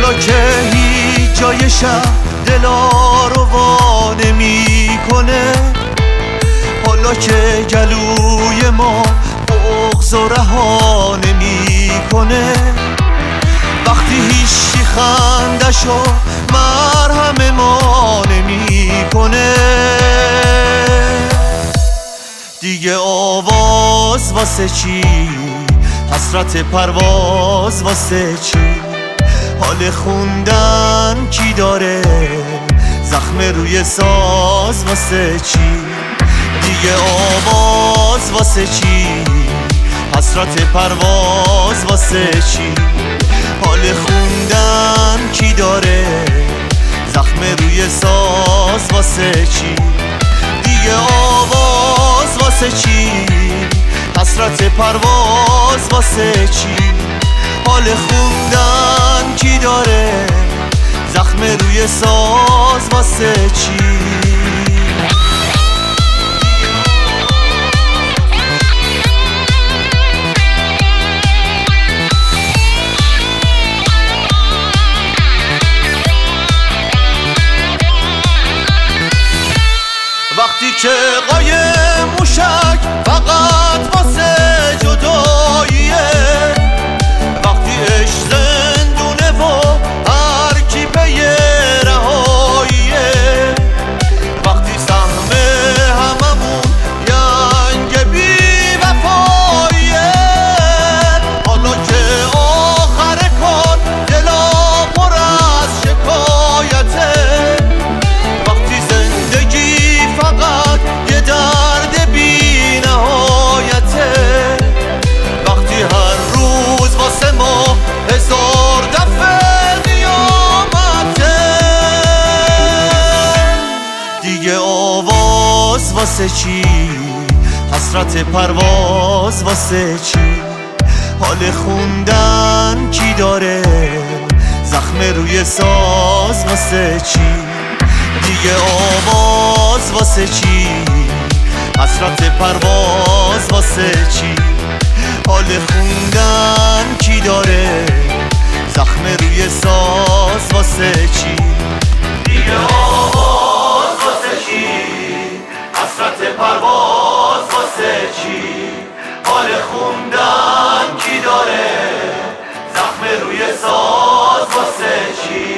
حالا که هیچ جای شب دلا رو وا نمی‌کنه، حالا که گلوی ما بغض و رها نمی‌کنه، وقتی هیچی خندشو مرهم ما نمی‌کنه، دیگه آواز واسه چی؟ حسرت پرواز واسه چی؟ حال خوندن کی داره؟ زخم روی ساز واسه چی؟ دیگه آواز واسه چی؟ حسرت پرواز واسه چی؟ حال خوندن کی داره؟ زخم روی ساز واسه چی؟ دیگه آواز واسه چی؟ حسرت پرواز واسه چی؟ حال خوندن کی داره؟ زخم روی ساز واسه چی؟ وقتی که قایم موشک فقط واسه جداییه، وقتی عشق زندونه و هر کی پی رهاییه، وقتی سهم هممون ینگ بی وفاییه، حالا که آخر کار دلا پر از شکایته، وقتی زندگی فقط یه درد بی نهایته، وقتی هر روز واسه ما هزار دفعه قیامته، دیگه آواز واسه چی؟ حسرت پرواز واسه چی؟ حال خوندن کی داره؟ زخم روی ساز واسه چی؟ دیگه آواز واسه چی؟ حسرت پرواز واسه چی؟ حال خوندن کی داره؟ زخم روی ساز واسه چی؟ دیگه آواز واسه چی؟ حسرت پرواز واسه چی؟ حال خوندن کی داره؟ زخم روی ساز واسه چی؟